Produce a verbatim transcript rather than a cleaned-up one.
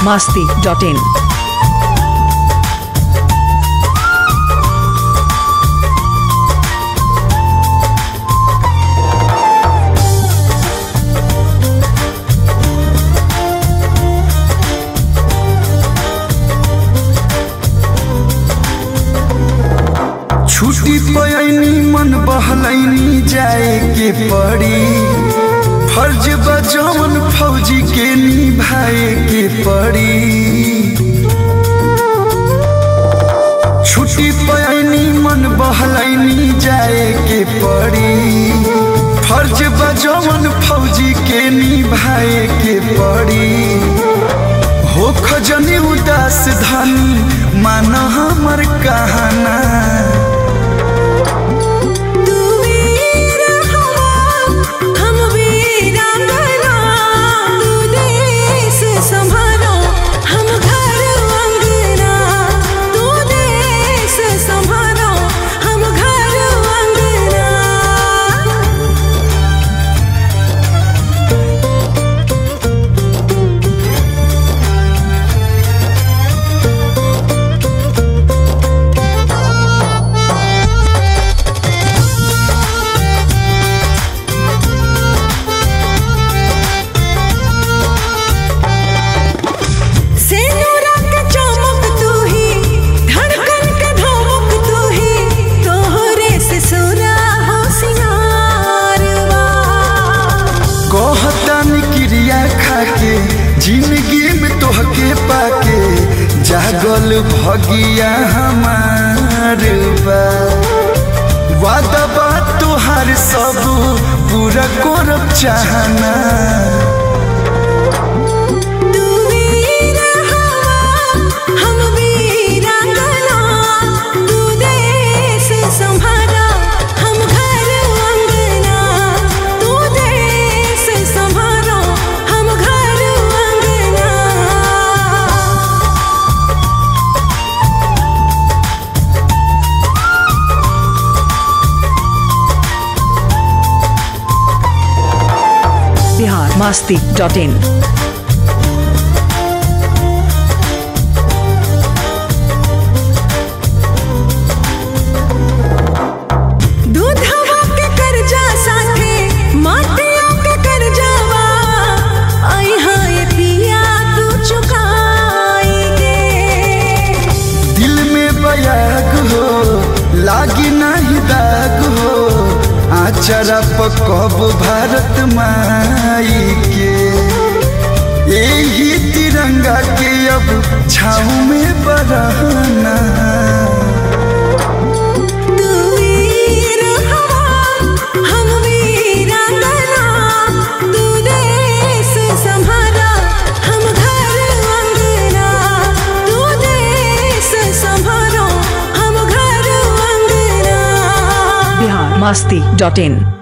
masti dot in. छुट्टी पयनी मन बहलैनी जाए के पड़ी, फर्ज बजौन फौजी के निभाए के पड़ी। छुट्टी पयनी मन बहलैनी जाए के पड़ी, फर्ज बजौन फौजी के निभाए के पड़ी। हो खजनी उदास धनी मान हमर कहना, क्रिया खाके जिंदगी में तोहके पाके जागल भगिया हमार बा। वादा बात तोहार सब पूरा करब चाहना, masti dot in. दूध हवा के कर्जा साथे माटिया के कर्जावा, आई हाय पिया तू चुकाएगे। दिल में बयाग हो लागी नहीं दाग हो, आचरा पकब भारत माई के। यही तिरंगा के अब छाऊ में बरहना, तू वीर हवा हम वीरांगना, तू देश संभाला हम घर अंगना, तू देश संभालो हम घर अंगना। masti dot in.